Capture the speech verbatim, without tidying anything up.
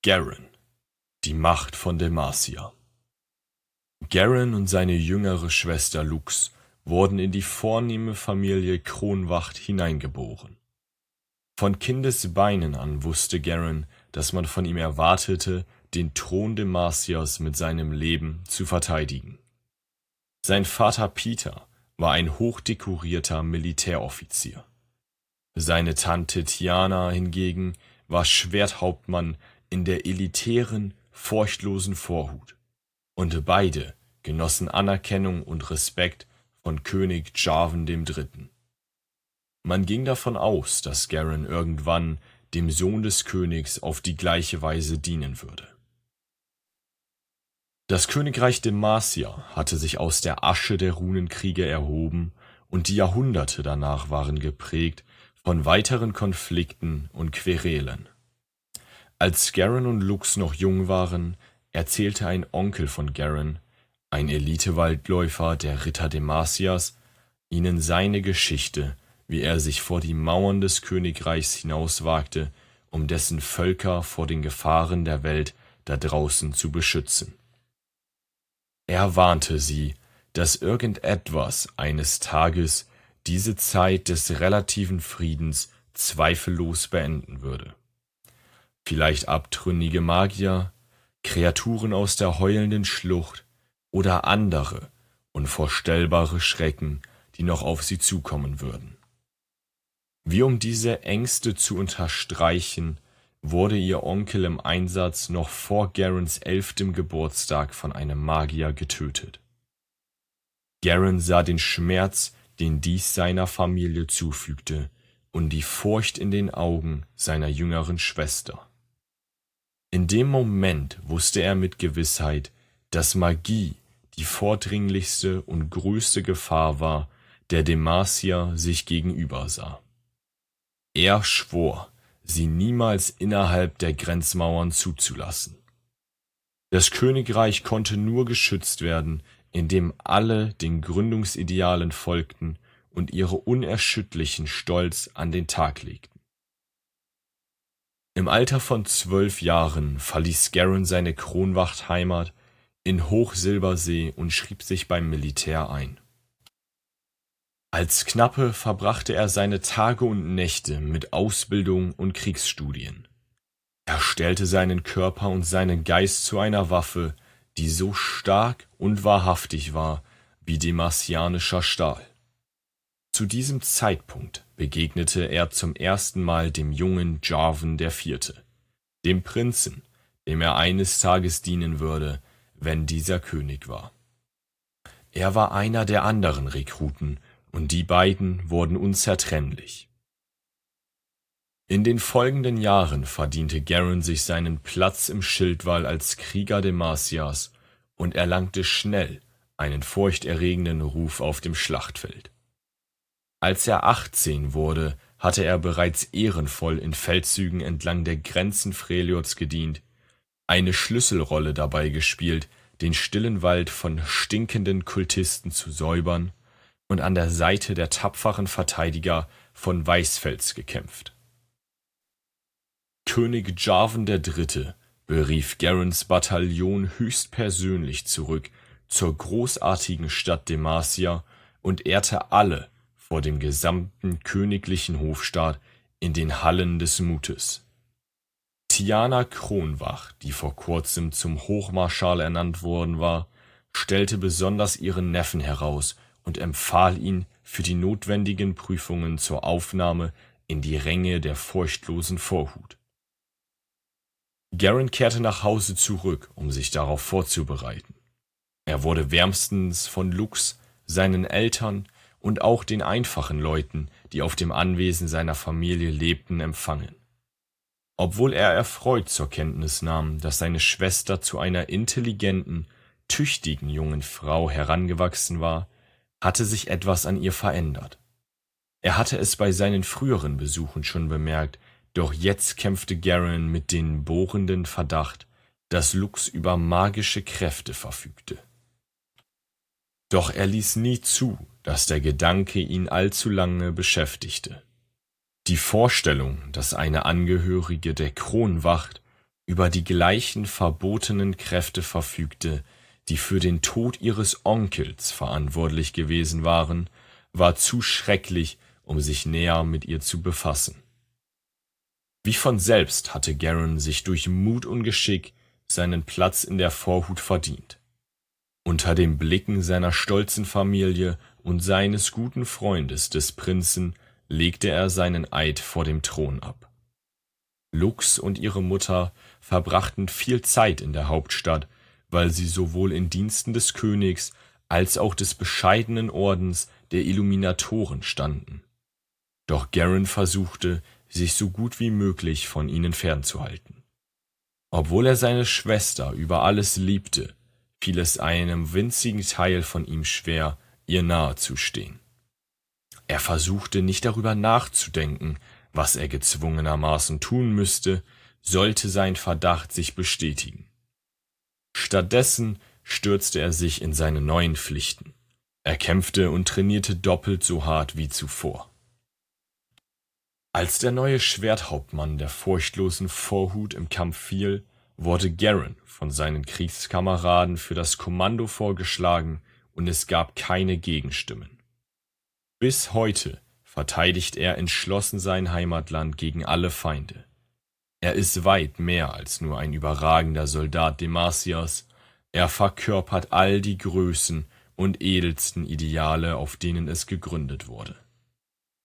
Garen, die Macht von Demacia. Garen und seine jüngere Schwester Lux wurden in die vornehme Familie Kronwacht hineingeboren. Von Kindesbeinen an wusste Garen, dass man von ihm erwartete, den Thron Demacias mit seinem Leben zu verteidigen. Sein Vater Peter war ein hochdekorierter Militäroffizier. Seine Tante Tiana hingegen war Schwerthauptmann in der elitären, furchtlosen Vorhut, und beide genossen Anerkennung und Respekt von König Jarvan der Dritte. Man ging davon aus, dass Garen irgendwann dem Sohn des Königs auf die gleiche Weise dienen würde. Das Königreich Demacia hatte sich aus der Asche der Runenkriege erhoben, und die Jahrhunderte danach waren geprägt von weiteren Konflikten und Querelen. Als Garen und Lux noch jung waren, erzählte ein Onkel von Garen, ein Elitewaldläufer der Ritter Demacias, ihnen seine Geschichte, wie er sich vor die Mauern des Königreichs hinauswagte, um dessen Völker vor den Gefahren der Welt da draußen zu beschützen. Er warnte sie, dass irgendetwas eines Tages diese Zeit des relativen Friedens zweifellos beenden würde. Vielleicht abtrünnige Magier, Kreaturen aus der heulenden Schlucht oder andere unvorstellbare Schrecken, die noch auf sie zukommen würden. Wie um diese Ängste zu unterstreichen, wurde ihr Onkel im Einsatz noch vor Garens elftem Geburtstag von einem Magier getötet. Garen sah den Schmerz, den dies seiner Familie zufügte, und die Furcht in den Augen seiner jüngeren Schwester. In dem Moment wusste er mit Gewissheit, dass Magie die vordringlichste und größte Gefahr war, der Demacia sich gegenüber sah. Er schwor, sie niemals innerhalb der Grenzmauern zuzulassen. Das Königreich konnte nur geschützt werden, indem alle den Gründungsidealen folgten und ihre unerschütterlichen Stolz an den Tag legten. Im Alter von zwölf Jahren verließ Garen seine Kronwachtheimat in Hochsilbersee und schrieb sich beim Militär ein. Als Knappe verbrachte er seine Tage und Nächte mit Ausbildung und Kriegsstudien. Er stellte seinen Körper und seinen Geist zu einer Waffe, die so stark und wahrhaftig war wie demacianischer Stahl. Zu diesem Zeitpunkt begegnete er zum ersten Mal dem jungen Jarvan der Vierte, dem Prinzen, dem er eines Tages dienen würde, wenn dieser König war. Er war einer der anderen Rekruten, und die beiden wurden unzertrennlich. In den folgenden Jahren verdiente Garen sich seinen Platz im Schildwall als Krieger Demacias und erlangte schnell einen furchterregenden Ruf auf dem Schlachtfeld. Als er achtzehn wurde, hatte er bereits ehrenvoll in Feldzügen entlang der Grenzen Freljords gedient, eine Schlüsselrolle dabei gespielt, den stillen Wald von stinkenden Kultisten zu säubern, und an der Seite der tapferen Verteidiger von Weißfels gekämpft. König Jarvan der Dritte berief Garens Bataillon höchstpersönlich zurück zur großartigen Stadt Demacia und ehrte alle vor dem gesamten königlichen Hofstaat in den Hallen des Mutes. Tiana Kronwach, die vor kurzem zum Hochmarschall ernannt worden war, stellte besonders ihren Neffen heraus und empfahl ihn für die notwendigen Prüfungen zur Aufnahme in die Ränge der furchtlosen Vorhut. Garen kehrte nach Hause zurück, um sich darauf vorzubereiten. Er wurde wärmstens von Lux, seinen Eltern und auch den einfachen Leuten, die auf dem Anwesen seiner Familie lebten, empfangen. Obwohl er erfreut zur Kenntnis nahm, dass seine Schwester zu einer intelligenten, tüchtigen jungen Frau herangewachsen war, hatte sich etwas an ihr verändert. Er hatte es bei seinen früheren Besuchen schon bemerkt, doch jetzt kämpfte Garen mit dem bohrenden Verdacht, dass Lux über magische Kräfte verfügte. Doch er ließ nie zu, dass der Gedanke ihn allzu lange beschäftigte. Die Vorstellung, dass eine Angehörige der Kronwacht über die gleichen verbotenen Kräfte verfügte, die für den Tod ihres Onkels verantwortlich gewesen waren, war zu schrecklich, um sich näher mit ihr zu befassen. Wie von selbst hatte Garin sich durch Mut und Geschick seinen Platz in der Vorhut verdient. Unter den Blicken seiner stolzen Familie und seines guten Freundes des Prinzen legte er seinen Eid vor dem Thron ab. Lux und ihre Mutter verbrachten viel Zeit in der Hauptstadt, weil sie sowohl in Diensten des Königs als auch des bescheidenen Ordens der Illuminatoren standen. Doch Garin versuchte, sich so gut wie möglich von ihnen fernzuhalten. Obwohl er seine Schwester über alles liebte, fiel es einem winzigen Teil von ihm schwer, ihr nahe zu stehen. Er versuchte nicht darüber nachzudenken, was er gezwungenermaßen tun müsste, sollte sein Verdacht sich bestätigen. Stattdessen stürzte er sich in seine neuen Pflichten. Er kämpfte und trainierte doppelt so hart wie zuvor. Als der neue Schwerthauptmann der furchtlosen Vorhut im Kampf fiel, wurde Garin von seinen Kriegskameraden für das Kommando vorgeschlagen und es gab keine Gegenstimmen. Bis heute verteidigt er entschlossen sein Heimatland gegen alle Feinde. Er ist weit mehr als nur ein überragender Soldat Demacias, er verkörpert all die Größen und edelsten Ideale, auf denen es gegründet wurde.